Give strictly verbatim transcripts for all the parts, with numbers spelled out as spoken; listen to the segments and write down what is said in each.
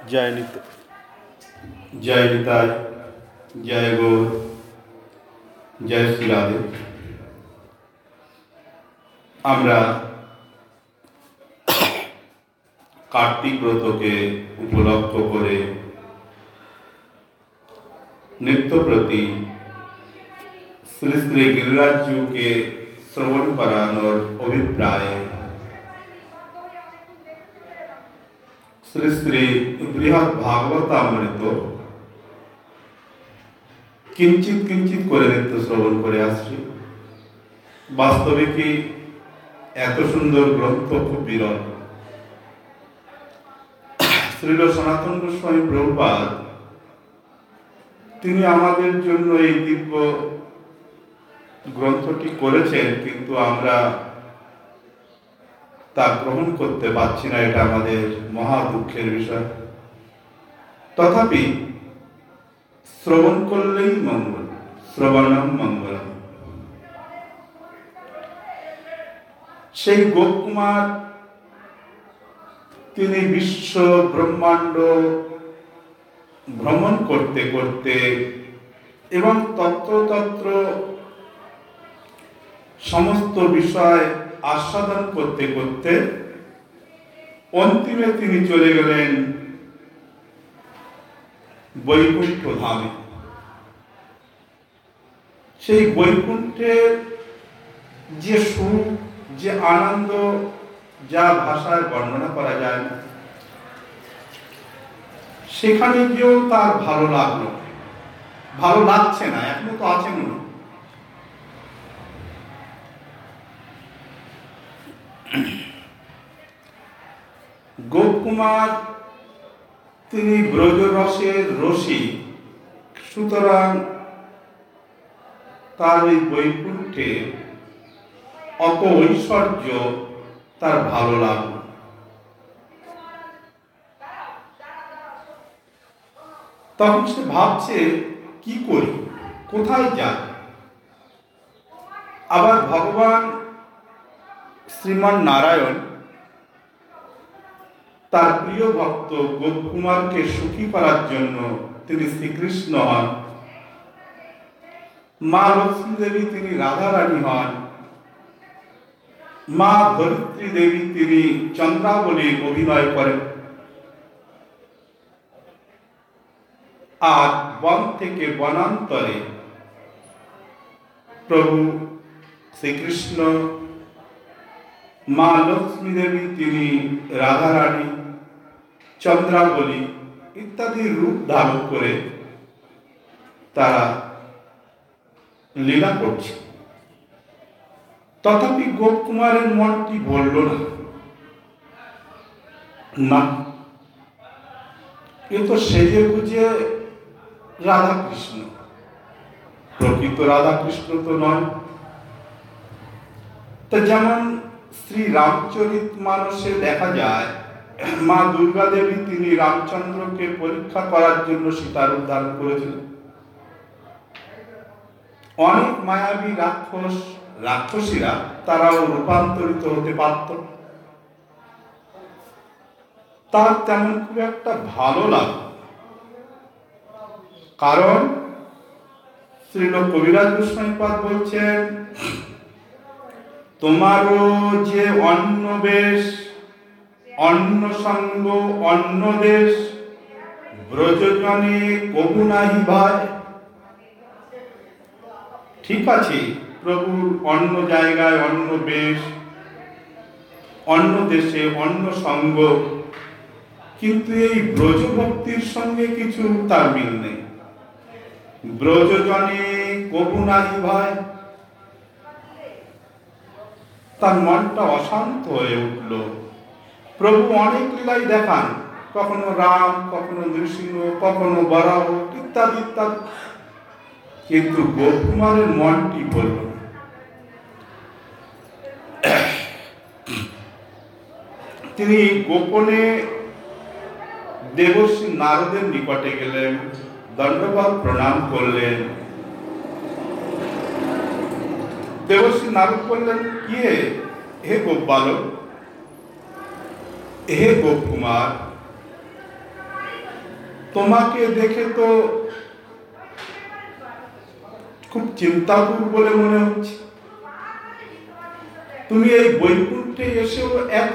জয় নিত জয় নিতাই, জয় গৌর, জয় শ্রী রাধে। আমরা কার্তিক ব্রতকে উপলক্ষ করে নিত্য প্রতি শ্রী শ্রী গিরিরাজকে শ্রবণ করানোর অভিপ্রায়ে শ্রী শ্রী বৃহৎ ভাগবতামৃত কিঞ্চিত কিঞ্চিত করে নিত্য শ্রবণ করে আসছি। বাস্তবিকই এত সুন্দর গ্রন্থ খুব বিরল। শ্রীল সনাতন গোস্বামী প্রভুপাদ তিনি আমাদের জন্য এই দিব্য গ্রন্থটি করেছেন, কিন্তু আমরা তা গ্রহণ করতে পারছি না। এটা আমাদের মহা দুঃখের বিষয়। তথাপি শ্রবণ করলেই মঙ্গল, শ্রবণম মঙ্গলম। সেই গোপকুমার তিনি বিশ্ব ব্রহ্মাণ্ড ভ্রমণ করতে করতে এবং তত্ত্বতত্ত্ব সমস্ত বিষয় আস্বাদন করতে করতে অন্তিমে তিনি চলে গেলেন বৈকুণ্ঠ ধামে। সেই বৈকুণ্ঠের যে সুখ, যে আনন্দ, যা ভাষায় বর্ণনা করা যায় না। সেখানে গিয়েও তার ভালো লাগলো, ভালো লাগছে না, এখনো তো আছেন না। গোপকুমার তিনি ব্রজরসের রসিক, সুতরাং তার ওই বৈকুণ্ঠে অত ঐশ্বর্য তার ভালো লাগলো। তখন সে ভাবছে কি করি, কোথায় যাই। আবার ভগবান শ্রীমান নারায়ণ তার প্রিয় ভক্ত গোপকুমারকে সুখী করার জন্য তিনি শ্রীকৃষ্ণ হন, মা লক্ষ্মী দেবী তিনি রাধারানী হন, মা ধরিত্রী দেবী তিনি চন্দ্রাবলী অভিনয় করেন। আর বন থেকে বনান্তরে প্রভু শ্রীকৃষ্ণ, মা লক্ষ্মী দেবী তিনি রাধারানী, চন্দ্রাবলী ইত্যাদি রূপ ধারণ করে তারা লীলা করছে। তথাপি গোপকুমারের মনটি বলল না, না এ তো সেজে গুজে রাধাকৃষ্ণ, প্রকৃত রাধাকৃষ্ণ তো নয়। তা যেমন শ্রী রামচরিত মানসে দেখা যায়, মা দুর্গা দেবী তিনি রামচন্দ্রকে পরীক্ষা করার জন্য সীতার উদ্ধার করেছিলেন। অনেক মায়াবী রাক্ষস রাক্ষসীরা তারাও রূপান্তরিত হতে পারত। তার তেমন খুব একটা ভালো লাগলো, কারণ শ্রীল কবিরাজ গোস্বামীপাদ বলছেন, তোমারও যে অন্য বেশ, অন্য সঙ্গ, অন্য দেশ, ব্রজজনে কবু নাহি ভাই। ঠিক আছে, প্রভুর অন্য জায়গায় অন্য বেশ, অন্য দেশে অন্য সঙ্গ, কিন্তু এই ব্রজভক্তির সঙ্গে কিছু তার মিল নেই। ব্রজজনে কবু নাহি ভাই। তার মনটা অশান্ত হয়ে উঠল। প্রভু অনেক লীলাই দেখান, কখনো রাম, কখনো নৃসিংহ, কখনো বরাহ ইত্যাদি ইত্যাদি, কিন্তু গোপকুমারের মনটি বলল। তিনি গোপনে দেবশ্রী নারদের নিকটে গেলেন, দণ্ডবত প্রণাম করলেন। দেবশ্রী নারদ বললেন, কি হে গোপ বালক, হে গোপকুমার, তোমাকে দেখে তো খুব চিন্তাতুর বলে মনে হচ্ছে। তুমি এই বৈকুণ্ঠে এসেও এত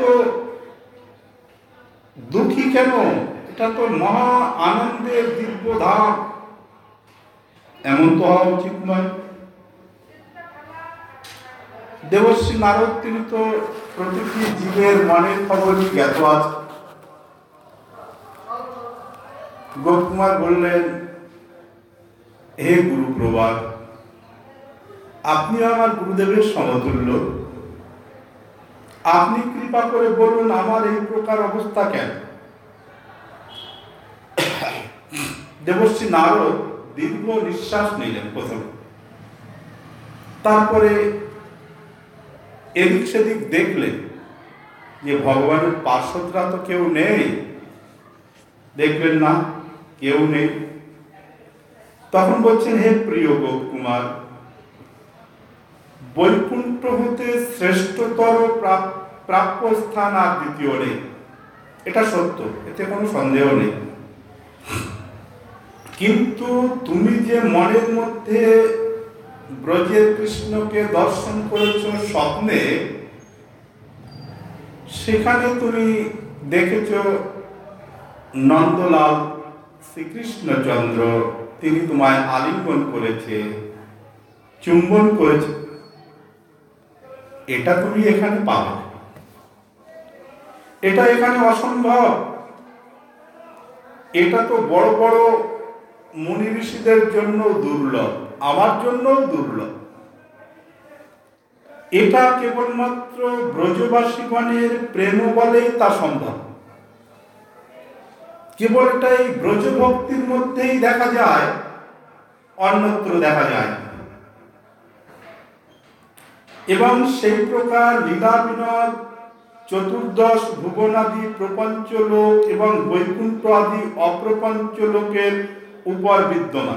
দুঃখী কেন? এটা তো মহা আনন্দের দিব্য ধাম, এমন তো হওয়া উচিত নয়। দেবশ্রী নারদ তিনি তো প্রতিটি জীবের মনের খবরই জ্ঞাত আছে। গোপকুমার বললেন, হে গুরু প্রবাদ, আপনি আমার গুরুদেবের সমতুল্য, আপনি কৃপা করে বলুন আমার এই প্রকার অবস্থা কেন? দেবশ্রী নারদ দীর্ঘ নিঃশ্বাস নিলেন প্রথমে, তারপরে এদিক সেদিক দেখলেন যে ভগবানের পার্শ্বদরা তো কেউ নেই। দেখলেন না, কেউ নেই। তখন বলছেন, হে প্রিয় গোপকুমার, বৈকুণ্ঠ হতে শ্রেষ্ঠতর প্রাপ্য স্থান আর দ্বিতীয় নেই। এটা সত্য, এতে কোনো সন্দেহ নেই। কিন্তু তুমি যে মনের মধ্যে ব্রজের কৃষ্ণকে দর্শন করেছ স্বপ্নে, সেখানে তুমি দেখেছ নন্দলাল শ্রীকৃষ্ণচন্দ্র, তিনি তোমায় আলিঙ্গন করেছে, চুম্বন করেছে। এটা তুমি এখানে পাবে, এটা এখানে অসম্ভব। এটা তো বড় বড় মুনি ঋষিদের জন্য দুর্লভ, আমার জন্য দুর্লভ। এটা কেবলমাত্র ব্রজবাসীগণের প্রেম বলেই তা সম্ভব। কেবল এটা এই ব্রজ ভক্তির মধ্যেই দেখা যায়, অন্যত্র দেখা যায়। এবং সেই প্রকার লীলা বিনোদ চতুর্দশ ভুবনাদি প্রপঞ্চ লোক এবং বৈকুণ্ঠ আদি অপ্রপঞ্চ লোকের উপর বিদ্যমান।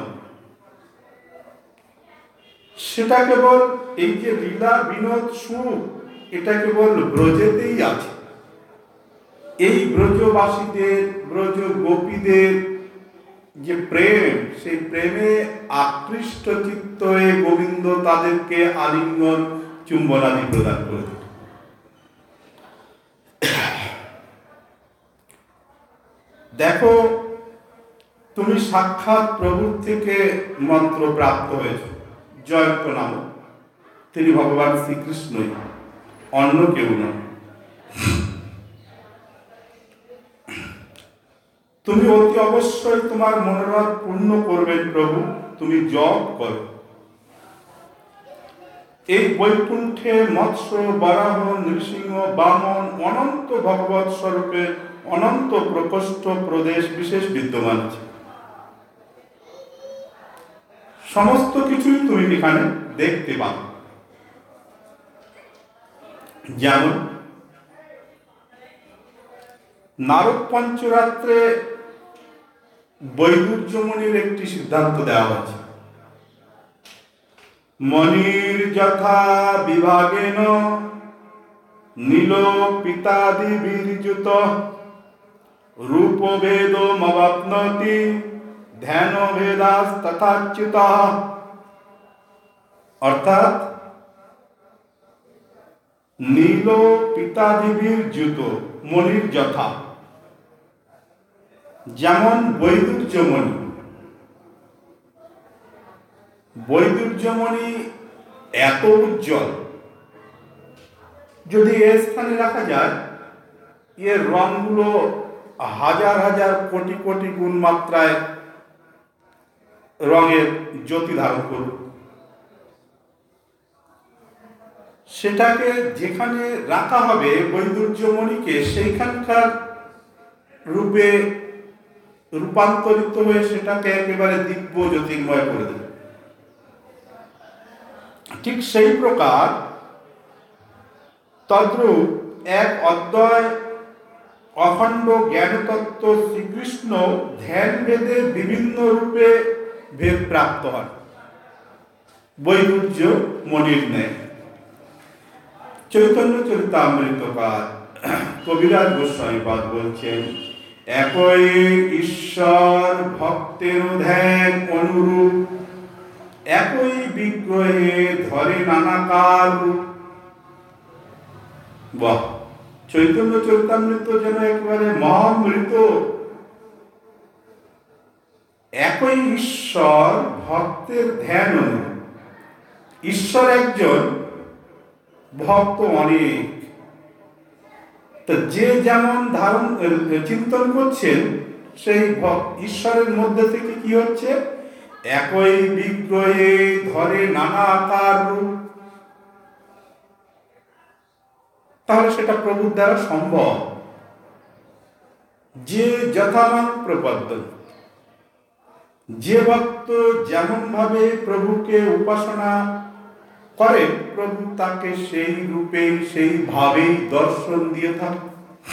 সেটা কেবল এই যে লীলা বিনোদ সুখ, এটা কেবল ব্রজেতেই আছে। এই ব্রজবাসীদের, ব্রজ গোপীদের যে প্রেম, সেই প্রেমে আকৃষ্ট চিত্ত হয়ে গোবিন্দ তাদেরকে আলিঙ্গন চুম্বনাদি প্রদান করে। দেখো, তুমি সাক্ষাৎ প্রভুর থেকে মন্ত্র প্রাপ্ত হয়েছ, জয়ন্ত নাম। তিনি ভগবান শ্রীকৃষ্ণই, অন্য কেউ নয়। তুমি অতি অবশ্যই তোমার মনোরথ পূর্ণ করবেন প্রভু, তুমি জপ করো। এই বৈকুণ্ঠে মৎস্য, বরাহ, নৃসিংহ, বামন অনন্ত ভগবৎ স্বরূপের অনন্ত প্রকোষ্ঠ প্রদেশ বিশেষ বিদ্যমান আছে। সমস্ত কিছুই তুমি এখানে দেখতে পাবে। যেমন নারদ পঞ্চরাত্রে বৈদুর্যমণির একটি সিদ্ধান্ত দেওয়া হয়েছে। মণির যথা বিভাগেন নীল পিতাদি বীর্যুত রূপ ভেদ মবাপ্নতি ধ্যান ভেদাস তথাচ্যুত। অর্থাৎ নীল পিতাদি বীর্যুত মণির যথা, যেমন বৈদুর্যমণি। বৈদুর্যমণি এত উজ্জ্বল, যদি এ স্থানে রাখা যায়, এর রঙগুলো হাজার হাজার কোটি কোটি গুণ মাত্রায় রঙের জ্যোতি ধারণ করবে। সেটাকে যেখানে রাখা হবে বৈদুর্যমণিকে, সেইখানকার রূপে রূপান্তরিত হয়ে সেটাকে একেবারে দিব্য জ্যোতির্ময় করে দেবে। ঠিক সেই প্রকার তদ্রূপ এক অদ্বয় অখণ্ড জ্ঞানতত্ত্ব শ্রীকৃষ্ণ ধ্যান ভেদে বিভিন্ন রূপে ভেদ প্রাপ্ত হন, বৈদুর্য মণির ন্যায়। চৈতন্য চরিতামৃতকার কবিরাজ গোস্বামীপাদ বলছেন, একই ঈশ্বর ভক্তের ধ্যান অনুরূপ, একই বিগ্রহে ধরে নানাকার রূপ। বাহ, চৈতন্য চরিতামৃত যেন একেবারে মহামৃত। একই ঈশ্বর ভক্তের ধ্যান অনুরূপ। ঈশ্বর একজন, ভক্ত অনেক। তো যে যেমন ধারণ চিন্তন করছেন, সেই ঈশ্বরের মধ্যে থেকে কি হচ্ছে? একই বিগ্রহে ধরে নানা আকার রূপ। তাহলে সেটা প্রভুর দ্বারা সম্ভব। যে যথামান প্রপদ্য, যে ভক্ত যেমন ভাবে প্রভুকে উপাসনা করে, প্রভু তাকে সেই রূপে সেই ভাবেই দর্শন দিয়ে থাকে।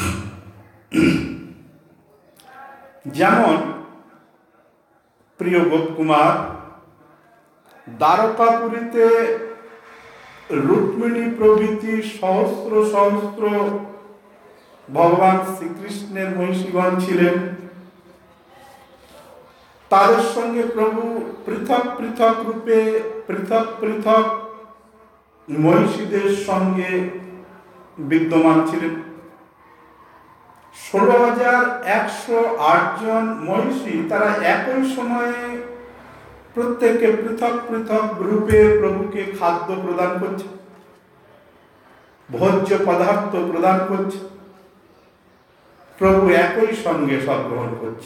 যেমন প্রিয় গোপকুমার দ্বারকাপুরীতে রুক্মিণী প্রভৃতি সহস্র সহস্র ভগবান শ্রীকৃষ্ণের মহিষীগণ ছিলেন। তাদের সঙ্গে প্রভু পৃথক পৃথক রূপে পৃথক পৃথক মহিষীদের সঙ্গে বিদ্যমান ছিলেন। ষোলো হাজার একশো আট জন মহিষী, তারা একই সময়ে প্রত্যেকে পৃথক পৃথক রূপে প্রভুকে খাদ্য প্রদান করছে, ভোজ্য পদার্থ প্রদান করছে। প্রভু একই সঙ্গে সব গ্রহণ করছে।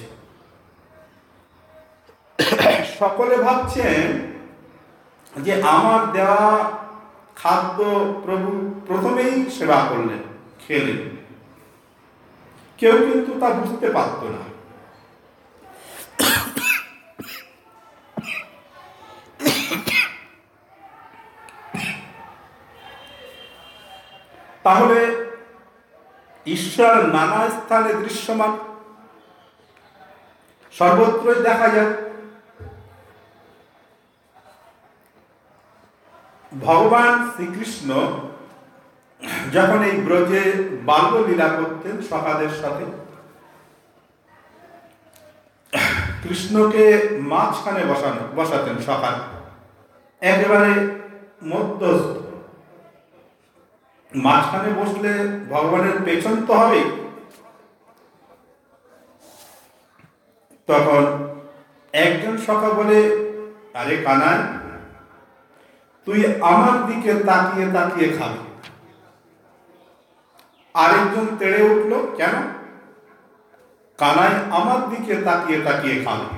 সকলে ভাবছেন যে আমার দেওয়া খাদ্য প্রভু প্রথমেই সেবা করলেন, খেলেন। কেউ কিন্তু তা বুঝতে পারত না। তাহলে ঈশ্বর নানা স্থানে দৃশ্যমান, সর্বত্রই দেখা যায়। ভগবান শ্রীকৃষ্ণ যখন এই ব্রজে বাল্যলীলা করতেন সখাদের সাথে, কৃষ্ণকে মাঝখানে বসানো বসাতেন সখা, একেবারে মধ্যস্থ। মাঝখানে বসলে ভগবানের পেছন তো হবে। তখন একজন সখা বলে, আরে কানাই, তুই আমার দিকে তাকিয়ে তাকিয়ে খাবি। আরেকজন তেড়ে উঠল, কেন? কানাই আমার দিকে তাকিয়ে তাকিয়ে খাবে।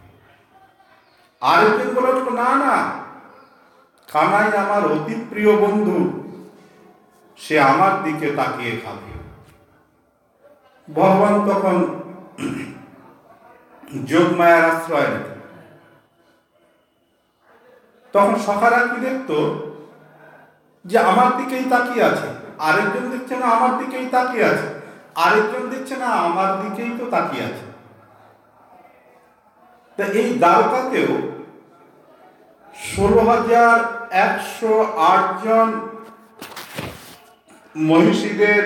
আরেকজন বলে উঠল, না না, কানাই আমার অতি প্রিয় বন্ধু, সে আমার দিকে তাকিয়ে খাবে। ভগবান তখন যোগমায়ার আশ্রয় নিত। তখন সখারা কি দেখত, যে আমার দিকেই তাকিয়ে আছে। আরেকজন দেখছে না আমার দিকেই তাকিয়ে আছে, আরেকজন দেখছে না আমার দিকেই তো তাকিয়ে আছে। তা এই দ্বারকাতেও ষোলো হাজার একশো আট জন মহিষীদের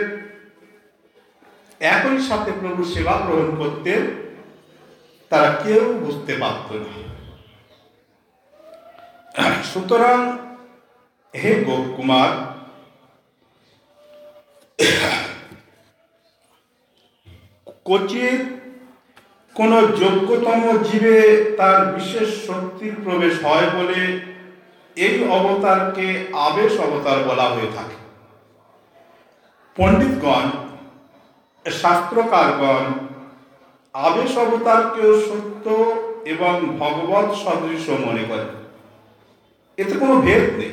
একই সাথে প্রভু সেবা গ্রহণ করতেন, তারা কেউ বুঝতে পারত না। সুতরাং হে গোপকুমার, কচিত কোন যোগ্যতম জীবে তার বিশেষ শক্তির প্রবেশ হয় বলে এই অবতারকে আবেশ অবতার বলা হয়ে থাকে। পণ্ডিতগণ, শাস্ত্রকারগণ আবেশ অবতারকেও সত্য এবং ভগবৎ সদৃশ মনে করেন। এতে কোনো ভেদ নেই।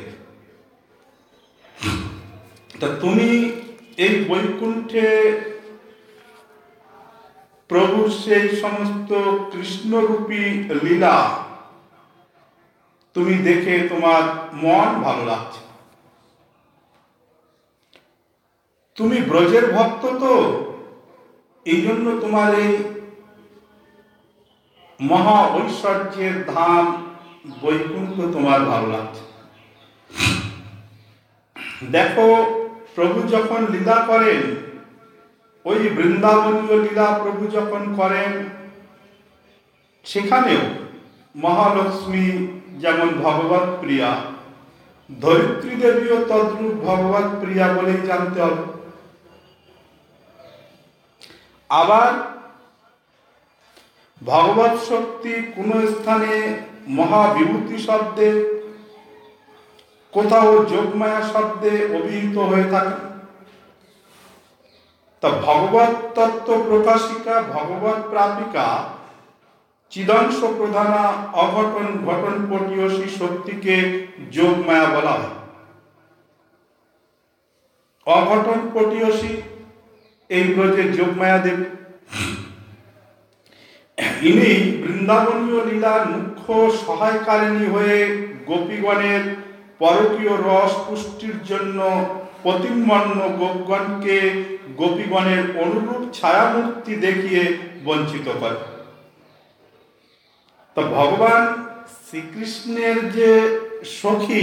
তা তুমি এই বৈকুণ্ঠে প্রভুর সেই সমস্ত কৃষ্ণরূপী লীলা তুমি দেখে তোমার মন ভালো লাগছে। তুমি ব্রজের ভক্ত, তো এই জন্য তোমার এই মহা ঐশ্বর্যের ধাম বৈকুণ্ঠ তোমার ভালো লাগছে। দেখো, প্রভু যখন লীলা করেন ওই বৃন্দাবনীয় লীলা প্রভু যখন করেন, সেখানেও মহালক্ষ্মী যেমন ভগবত প্রিয়া, ধরিত্রী দেবীও তদ্রূপ ভগবত প্রিয়া বলেই জানতে হবে। আবার ভগবত শক্তি কোন স্থানে মহাবিভূতি শব্দে, কোথাও যোগমায়া শব্দে অভিহিত হয়ে থাকে। তা ভগবত তত্ত্ব প্রকাশিকা, ভগবত প্রাপিকা, চিদংশ প্রধানা, অঘটন ঘটন পটীয়সী শক্তিকে যোগমায়া বলা হয়। অঘটন পটীয়সী এই ব্রজে যোগমায়া দেবী। ইনি বৃন্দাবনীয় লীলার মুখ্য সহায়কারিণী হয়ে গোপীগণের পরকীয় রস পুষ্টির জন্য পতিম্মন্ন গোপগণকে গোপীগণের অনুরূপ ছায়ামূর্তি দেখিয়ে বঞ্চিত করে। তো ভগবান শ্রীকৃষ্ণের যে সখী,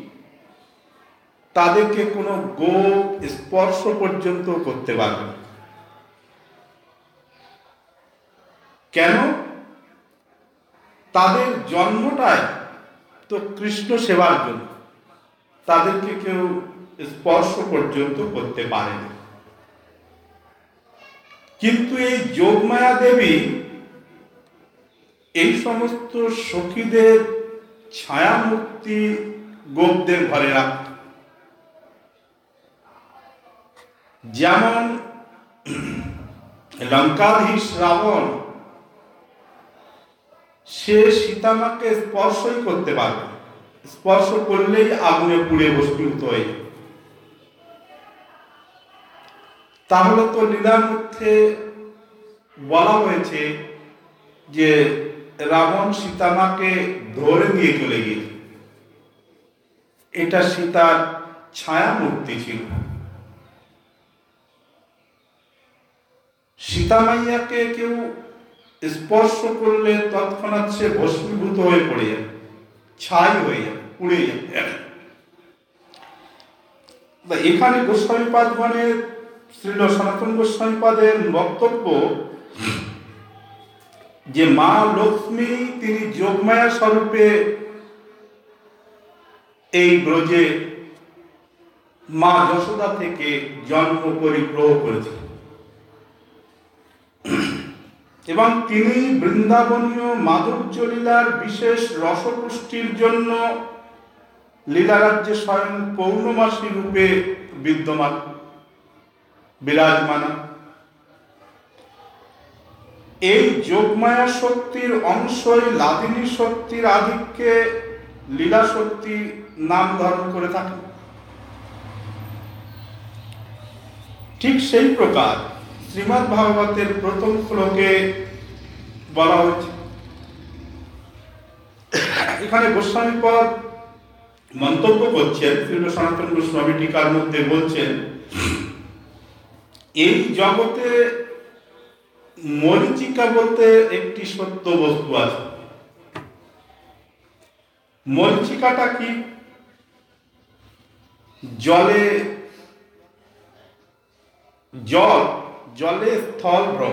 তাদেরকে কোনো গোপ স্পর্শ পর্যন্ত করতে পারবে না। কেন? তাদের জন্মটাই তো কৃষ্ণ সেবার জন্য, তাদেরকে কেউ স্পর্শ পর্যন্ত করতে পারে না। কিন্তু এই যোগমায়া দেবী এই সমস্ত সখীদের ছায়ামূর্তি গোপদের ঘরে রাখত। যেমন লঙ্কাধীশ রাবণ, সে সীতামাকে স্পর্শই করতে পারবে, স্পর্শ করলেই আগুনে পুড়ে ভস্মীভূত হয়ে যাবে। তাহলে তো লীলার মধ্যে বলা হয়েছে যে রাবণ সীতামাকে ধরে নিয়ে চলে গিয়েছে, এটা সীতার ছায়া মূর্তি ছিল। সীতামাইয়াকে কেউ স্পর্শ করলে তৎক্ষণাৎ সে ভস্মীভূত হয়ে পড়ে যাবে, ছাই হয়ে যাবে, পুড়ে যাবে। এখানে গোস্বামীপাদগণের, শ্রীল সনাতন গোস্বামীপাদের বক্তব্য যে মা লক্ষ্মী তিনি যোগমায়া স্বরূপে এই ব্রজে মা যশোদা থেকে জন্ম পরিগ্রহ করেছিলেন এবং তিনি বৃন্দাবনীয় মাধুর্য লীলার বিশেষ রসপুষ্টির জন্য লীলারাজ্যে স্বয়ং পৌর্ণমাসী রূপে বিদ্যমান বিরাজমান। এই যোগমায়া শক্তির অংশই লাদিনী শক্তির আধিক্যে লীলা শক্তি নাম ধারণ করে থাকে। ঠিক সেই প্রকার শ্রীমদ্ ভাগবতের প্রথম শ্লোকে বলা হয়েছে, এখানে গোস্বামীপদ মন্তব্য করছেন, শ্রী সনাতন গোস্বামী টিকার মধ্যে বলছেন, এই জগতে মরীচিকা বলতে একটি সত্য বস্তু আছে। মরীচিকাটা কি? জলে জল জলে স্থল ভ্রম,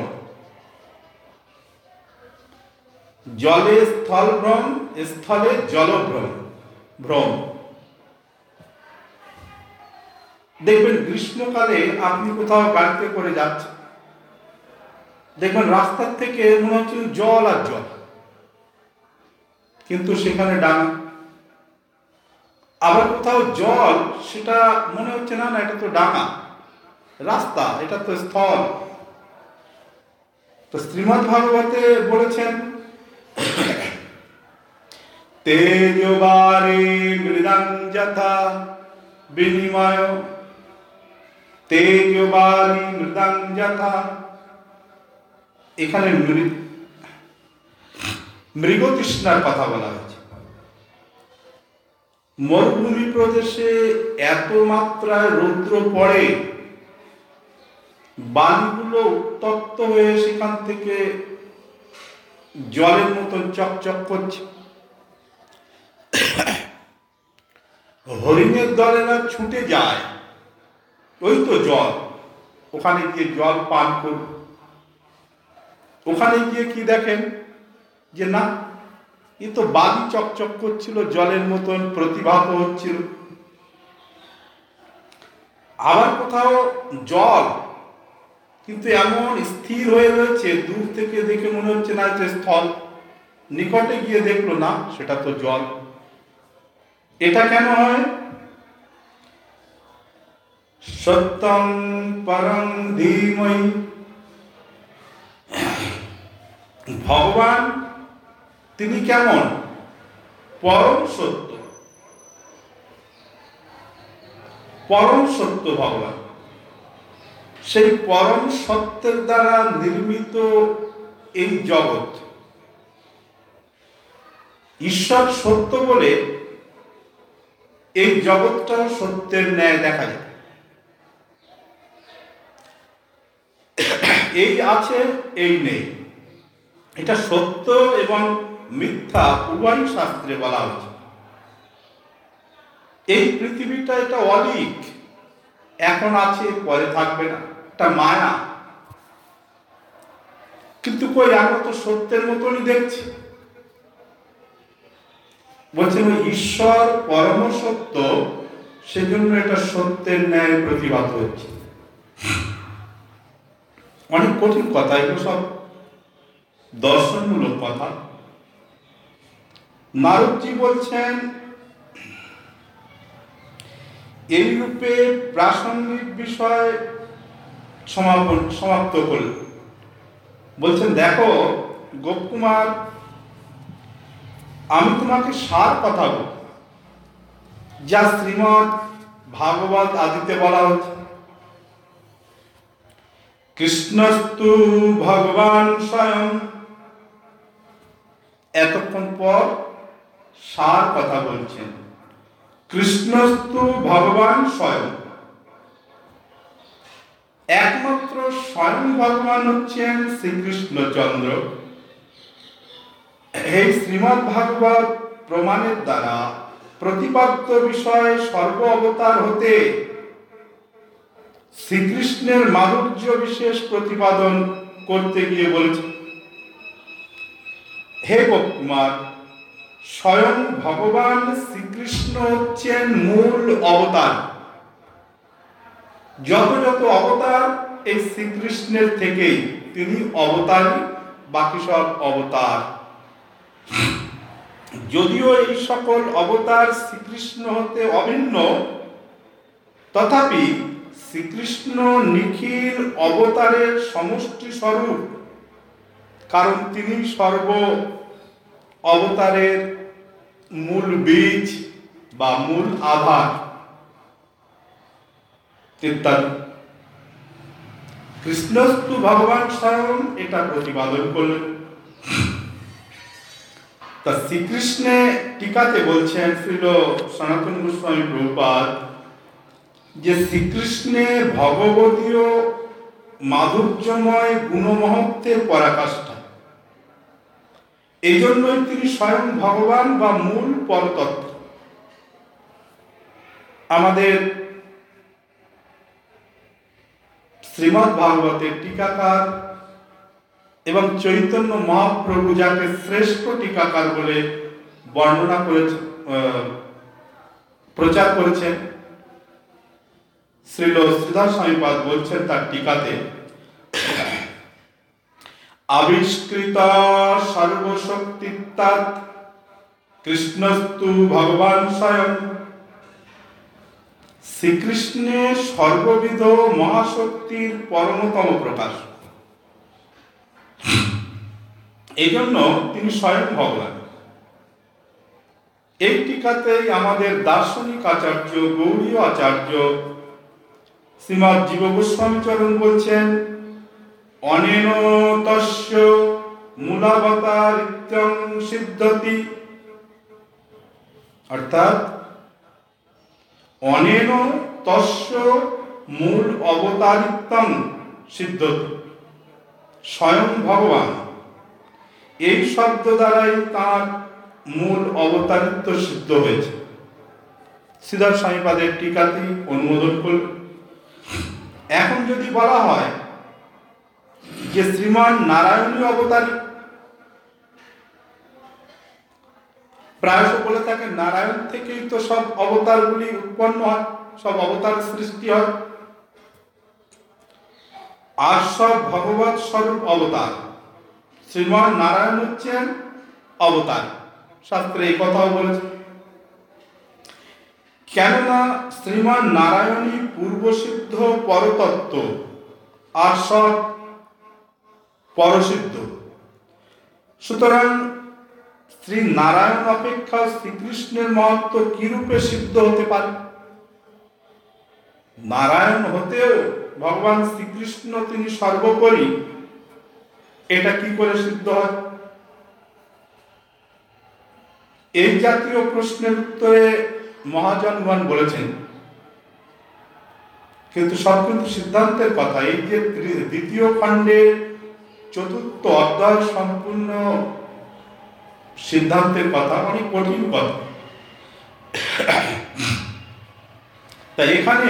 জলে স্থল ভ্রম, স্থলে জলভ্রম ভ্রম। দেখবেন গ্রীষ্মকালে আপনি কোথাও গাড়িতে করে যাচ্ছেন, দেখবেন রাস্তার থেকে মনে হচ্ছে জল আর জল, কিন্তু সেখানে ডাঙা। আবার কোথাও জল, সেটা মনে হচ্ছে না না এটা তো ডাঙা, রাস্তা, এটা তো স্থল। তো শ্রীমদ্ ভাগবতে বলেছেন, তেজবারে মৃদাং যথা বিনিময়, তেজবারি মৃদাং যথা। এখানে মৃগতৃষ্ণার কথা বলা হয়েছে। মরুভূমি প্রদেশে এত মাত্রায় রৌদ্র পড়ে, বালিগুলো উত্তপ্ত হয়ে সেখান থেকে জলের মতন চকচক করছে। হরিণের দলেরা ছুটে যায়, ওই তো জল, ওখানে গিয়ে জল পান করব। ওখানে গিয়ে কি দেখেন যে না, এ তো বালি চকচক করছিল, জলের মতন প্রতিভাত হচ্ছিল। আবার কোথাও জল, কিন্তু এমন স্থির হয়ে রয়েছে, দূর থেকে দেখে মনে হচ্ছে না যে স্থল, নিকটে গিয়ে দেখলো না সেটা তো জল। এটা কেন হয়? সত্যং পরং ধীমহি, ভগবান তিনি কেমন? পরম সত্য, পরম সত্য ভগবান। সেই পরম সত্যের দ্বারা নির্মিত এই জগৎ। ঈশ্বর সত্য বলে এই জগৎটাও সত্যের ন্যায় দেখা যায়। এই আছে, এই নেই, এটা সত্য এবং মিথ্যা উভয় শাস্ত্রে বলা হয়েছে। এই পৃথিবীটা এটা অলিক, এখন আছে পরে থাকবে না, এটা মায়া। কিন্তু কই, আমরা তো সত্যের মতনই দেখছি। বলছেন ঈশ্বর পরম সত্য, সেজন্য এটা সত্যের ন্যায় প্রতিভাত হচ্ছে। অনেক কঠিন কথা, এগুলো সব দর্শনমূলক কথা। নারদজি বলছেন এই রূপে প্রাসঙ্গিক বিষয় সমাপন সমাপ্ত করল। বলছেন দেখো গোপকুমার, আমি তোমাকে সার কথা বল, যা শ্রীমৎ ভাগবত আদিতে বলা হচ্ছে। কৃষ্ণস্তু ভগবান স্বয়ং, এতক্ষণ পর সার কথা বলছেন। কৃষ্ণস্তু ভগবান স্বয়ং, একমাত্র স্বয়ং ভগবান হচ্ছেন শ্রীকৃষ্ণচন্দ্র। এই শ্রীমৎ ভাগবত প্রমাণের দ্বারা প্রতিপাদ্য বিষয় সর্ব অবতার হতে শ্রীকৃষ্ণের মাধুর্য বিশেষ প্রতিপাদন করতে গিয়ে বলেছে, হে গোপকুমার, স্বয়ং ভগবান শ্রীকৃষ্ণ হচ্ছেন মূল অবতার। যত যত অবতার এই শ্রীকৃষ্ণের থেকেই, তিনি অবতারই, বাকি সব অবতার। যদিও এই সকল অবতার শ্রীকৃষ্ণ হতে অভিন্ন, তথাপি শ্রীকৃষ্ণ নিখিল অবতারের সমষ্টি স্বরূপ, কারণ তিনি সর্ব অবতারের মূল বীজ বা মূল আধার ইত্যাদি। কৃষ্ণস্তু ভগবান স্বয়ং এটা প্রতিপাদন করলেন। তা শ্রীকৃষ্ণে টিকাতে বলছেন শ্রীল সনাতন গোস্বামী প্রভুপাদ, যে শ্রীকৃষ্ণে ভগবদীয় মাধুর্যময় গুণমহত্বের পরাকাষ্ঠা, এই জন্যই তিনি স্বয়ং ভগবান বা মূল পরতত্ত্ব। আমাদের শ্রীমদ্ ভাগবতের টিকাকার এবং চৈতন্য মহাপ্রভু যাকে শ্রেষ্ঠ টিকাকার বলে বর্ণনা করেছেন, প্রচার করেছেন, শ্রীল শ্রীধর স্বামীপাদ বলছেন তার টিকাতে, আবিষ্কৃত সর্বশক্তিত্বাৎ কৃষ্ণস্তু ভগবান স্বয়ং, শ্রীকৃষ্ণের সর্ববিধ মহাশক্তির পরমতম প্রকাশ। এই জন্য তিনি স্বয়ং ভগবান। এই টিকাতেই আমাদের দার্শনিক আচার্য গৌড়ীয় আচার্য শ্রীমৎ জীব গোস্বামী চরণ বলছেন, অনেন তস্য মূলাবতারিত্যং সিদ্ধতি, অর্থাৎ অনেন তস্য মূল অবতারিত্যং সিদ্ধতি, স্বয়ং ভগবান, এই শব্দ দ্বারাই তার মূল অবতারিত্ব সিদ্ধ হয়েছে। শ্রীধর স্বামীপাদের টিকাটি অনুমোদন করল। এখন যদি বলা হয় যে শ্রীমান নারায়ণী অবতারী, প্রায়শ বলে থাকে নারায়ণ থেকেই তো সব অবতারগুলি উৎপন্ন হয়, সব অবতার সৃষ্টি হয়, আর সব ভগবৎ স্বরূপ অবতার। শ্রীমান নারায়ণ হচ্ছেন অবতার, শাস্ত্রে এই কথাও বলেছে। কেননা শ্রীমান নারায়ণই পূর্বসিদ্ধ পরতত্ত্ব, আর সব পরসিদ্ধ। সুতরাং শ্রী নারায়ণ অপেক্ষা শ্রীকৃষ্ণের মহত্ব কিরূপে সিদ্ধ হতে পারে? নারায়ণ হতেও ভগবান শ্রীকৃষ্ণ তিনি সর্বোপরি, এটা কি করে সিদ্ধ হয়? এই জাতীয় প্রশ্নের উত্তরে মহাজনগণ বলেছেন, কিন্তু সব কিন্তু সিদ্ধান্তের কথা। এই যে দ্বিতীয় খণ্ডের চতুর্থ অধ্যায় সম্পূর্ণ সিদ্ধান্তের কথা, অনেক কঠিন কথা। তাই এখানে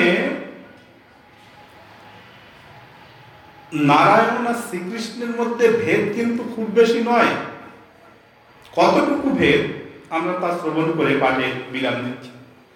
নারায়ণ আর শ্রীকৃষ্ণের মধ্যে ভেদ কিন্তু খুব বেশি নয়। কতটুকু ভেদ আমরা তা শ্রবণ করে পাঠে বিরাম দিচ্ছি।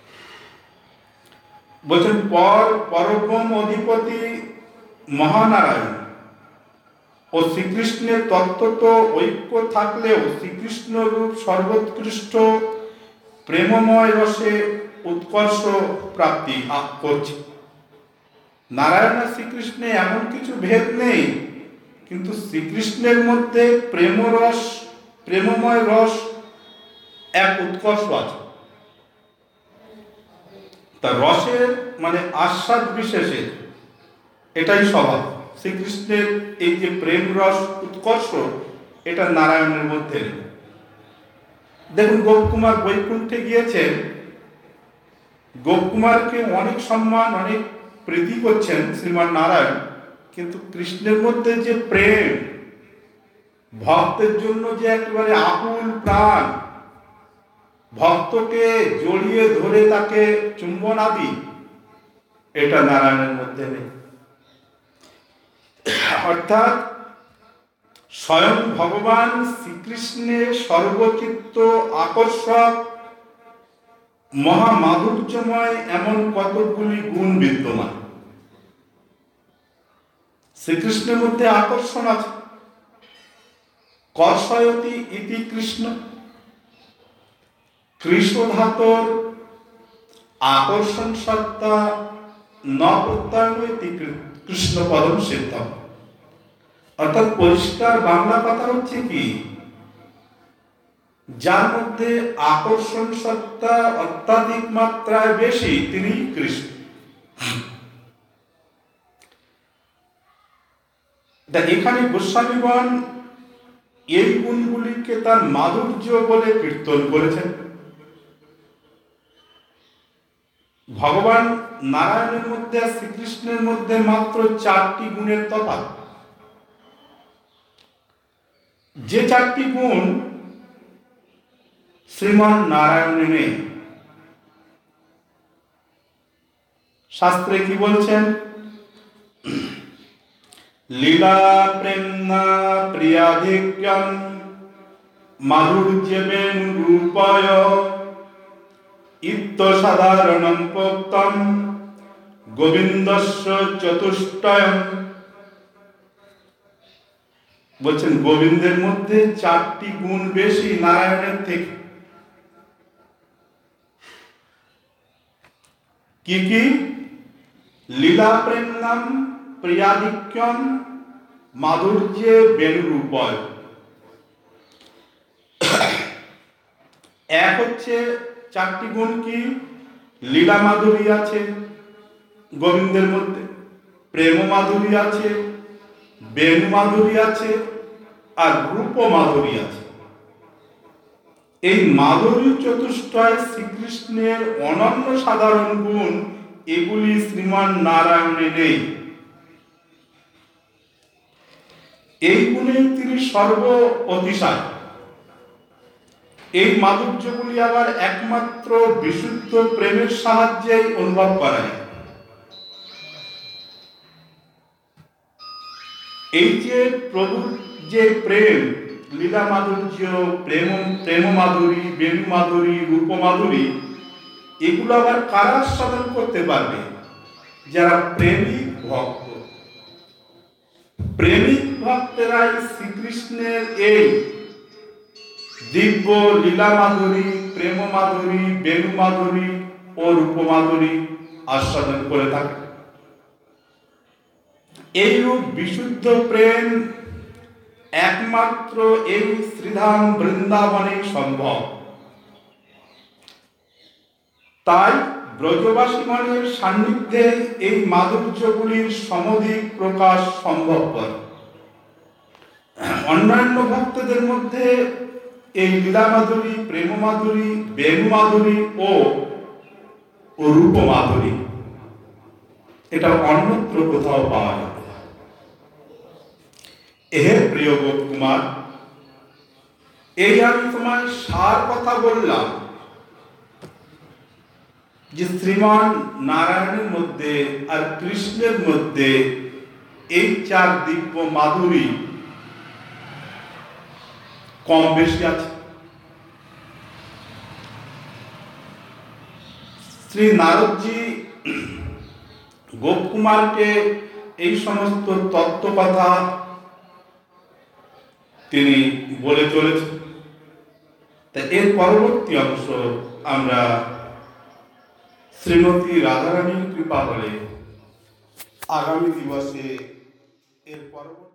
বলছেন, পর পরব্রহ্ম অধিপতি মহানারায়ণ ও শ্রীকৃষ্ণের তত্ত্ব তো ঐক্য থাকলেও শ্রীকৃষ্ণ রূপ সর্বোৎকৃষ্ট প্রেমময় রসে উৎকর্ষ প্রাপ্তি করছে। নারায়ণ আর শ্রীকৃষ্ণে এমন কিছু ভেদ নেই, কিন্তু শ্রীকৃষ্ণের মধ্যে প্রেমরস, প্রেমময় রস এক উৎকর্ষ আছে। তা রসের মানে আস্বাদ বিশেষের এটাই স্বভাব। শ্রীকৃষ্ণের এই যে প্রেম রস উৎকর্ষ, এটা নারায়ণের মধ্যে নেই। দেখুন, গোপকুমার বৈকুণ্ঠে গিয়েছেন, গোপকুমারকে অনেক সম্মান, অনেক প্রীতি করছেন শ্রীমান নারায়ণ, কিন্তু কৃষ্ণের মধ্যে যে প্রেম, ভক্তের জন্য যে একেবারে আকুল প্রাণ, ভক্তকে জড়িয়ে ধরে তাকে চুম্বন আদি, এটা নারায়ণের মধ্যে নেই। অর্থাৎ স্বয়ং ভগবান শ্রীকৃষ্ণের সর্বচিত্ত আকর্ষক মহামাধুর্যময় এমন কতগুলি গুণ বিদ্যমান। শ্রীকৃষ্ণের মধ্যে আকর্ষণ আছে। কর্ষয়তি ইতি কৃষ্ণ, কৃষ্ণ ধাতর আকর্ষণ সত্তা ন প্রত্যয়তি কৃষ্ণ পদম সিদ্ধ। অর্থাৎ পরিষ্কার বাংলা কথা হচ্ছে কি, যার মধ্যে আকর্ষণ সত্তা অত্যাধিক মাত্রায় বেশি, তিনি কৃষ্ণ। এখানে গোস্বামীগণ এই গুণগুলিকে তার মাধুর্য বলে কীর্তন করেছেন। ভগবান নারায়ণের মধ্যে আর শ্রীকৃষ্ণের মধ্যে মাত্র চারটি গুণের তফাৎ। যে চারটি গুণ শ্রীমান নারায়ণে নেই। শাস্ত্রে কি বলছেন? লীলা প্রেমনা প্রিয়াধিক্যম মাধুর্যবেন রূপায় ইত্য সাধারণম প্ৰোক্তম গোবিন্দস্য চতুষ্টয়ম। বলছেন, গোবিন্দের মধ্যে চারটি গুণ বেশি নারায়ণের থেকে। কি কি? লীলা প্রেমনাম প্রিয়াধিক্যম মাধুর্যে বেণুরূপয়। এক হচ্ছে চারটি গুণ কি? লীলা মাধুরী আছে গোবিন্দের মধ্যে, প্রেম মাধুরী আছে, বেণু মাধুরী আছে, আর রূপ মাধুরী আছে। এই মাধুরী চতুষ্টয় শ্রীকৃষ্ণের অনন্য সাধারণ গুণ, এগুলি শ্রীমান নারায়ণে নেই। এই গুণে তিনি সর্ব অতিশয়। এই মাধুর্যগুলি আবার একমাত্র বিশুদ্ধ প্রেমের সাহায্যে অনুভব করা যায়। এই যে প্রভুর যে প্রেম, লীলা মাধুর্য, প্রেম প্রেম মাধুরী, বেণু মাধুরী, রূপ মাধুরী, এগুলো আবার কারা সাধন করতে পারবে? যারা প্রেমিক ভক্ত। প্রেমিক ভক্তেরাই শ্রীকৃষ্ণের এই দিব্য লীলা মাধুরী, প্রেম মাধুরী, বেণু মাধুরী ও রূপ মাধুরী আস্বাদন করে থাকে। এইরূপ বিশুদ্ধ প্রেম একমাত্র এই শ্রীধাম বৃন্দাবনে সম্ভব। তাই ব্রজবাসীগণের সান্নিধ্যে এই মাধুর্যগুলির সমধিক প্রকাশ সম্ভবপর। অন্যান্য ভক্তদের মধ্যে এই লীলা মাধুরী, প্রেম মাধুরী, বেণু মাধুরী ও রূপ মাধুরী এটা অন্যত্র কোথাও পাওয়া যাবে। হে প্রিয় গোপকুমার, এই আমি তোমায় সার কথা বললাম যে শ্রীমান নারায়ণের মধ্যে আর কৃষ্ণের মধ্যে এই চার দিব্য মাধুরী কম বেশি আছে। শ্রী নারদজি গোপকুমারকে এই সমস্ত তত্ত্ব কথা তিনি বলে চলেছেন। তা এর পরবর্তী অংশ আমরা শ্রীমতী রাধারানীর কৃপা বলে আগামী দিবসে এর পরবর্তী